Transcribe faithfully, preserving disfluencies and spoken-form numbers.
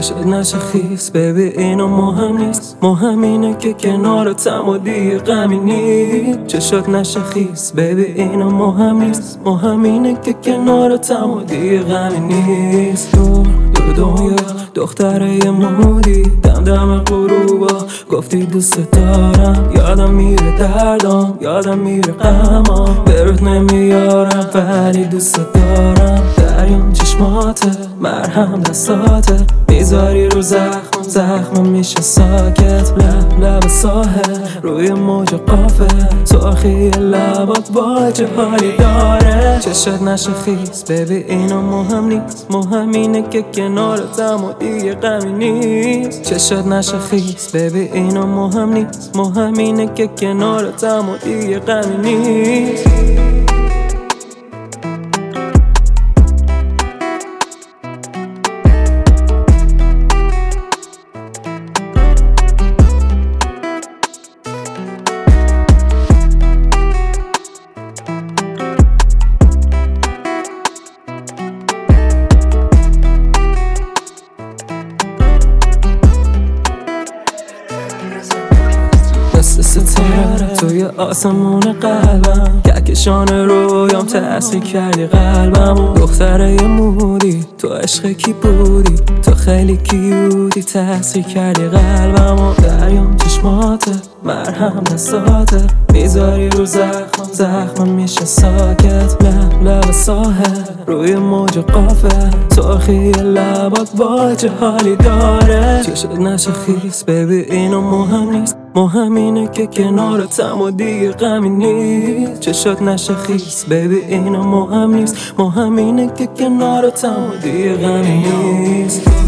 چشت نشه خیس ببین اینو مهم نیست، مهم اینه که کنارتم و دیگه غمی نیست. چشت نشه خیس ببین اینو مهم نیست، مهم اینه که کنارتم و دیگه غمی نیست. دور دور دنیا دختره مودی دم دم غروبا گفتی دوست دارم، یادم میره دردم یادم میره غمام، برات نمیارم ولی دوست دارم. دریام چشماته مرهم دستاته میذاری رو زخم، زخم میشه ساکت. لب لب ساحل روی موج قافه سرخی لبات با چه حالی داره. چشت نشه خیس ببین اینو مهم نیست، مهم اینه که کنارتم و دیگه غمی نیست. چشت نشه خیس ببین اینو مهم نیست، مهم اینه که کنارتم و دیگه غمی نیست. مثل ستاره توی آسمون قلبم، کهکشان رویام تأثیر کردی قلبم. دختره مودی تو عشق کی بودی، تو خیلی کیوتی تأثیر کردی قلبم. دریام چشماته مرهم دستاته میذاری رو زخم، زخم میشه ساکت. لب لب ساحل روی موج قافه سرخی لبات با چه حالی داره. چشت نشه خیس ببین اینو مهم نیست، مهم اینه که کنارتم و دیگه غمی نیست. چشت نشه خیس ببین اینو مهم نیست، مهم اینه که کنارتم و دیگه غمی نیست.